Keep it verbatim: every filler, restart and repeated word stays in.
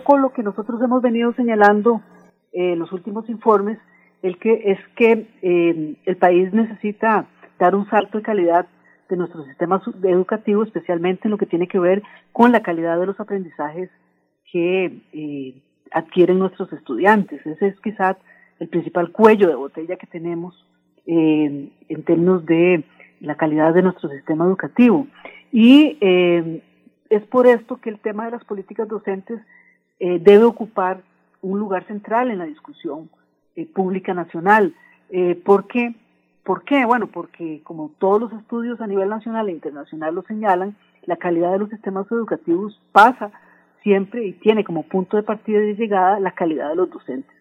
poco lo que nosotros hemos venido señalando eh, en los últimos informes, el que es que eh, el país necesita dar un salto de calidad de nuestro sistema educativo, especialmente en lo que tiene que ver con la calidad de los aprendizajes que eh, adquieren nuestros estudiantes. Ese es quizás el principal cuello de botella que tenemos eh, en términos de la calidad de nuestro sistema educativo. Y eh, es por esto que el tema de las políticas docentes eh, debe ocupar un lugar central en la discusión eh, pública nacional. Eh, ¿Por qué? ¿Por qué? Bueno, porque como todos los estudios a nivel nacional e internacional lo señalan, la calidad de los sistemas educativos pasa siempre y tiene como punto de partida y de llegada la calidad de los docentes.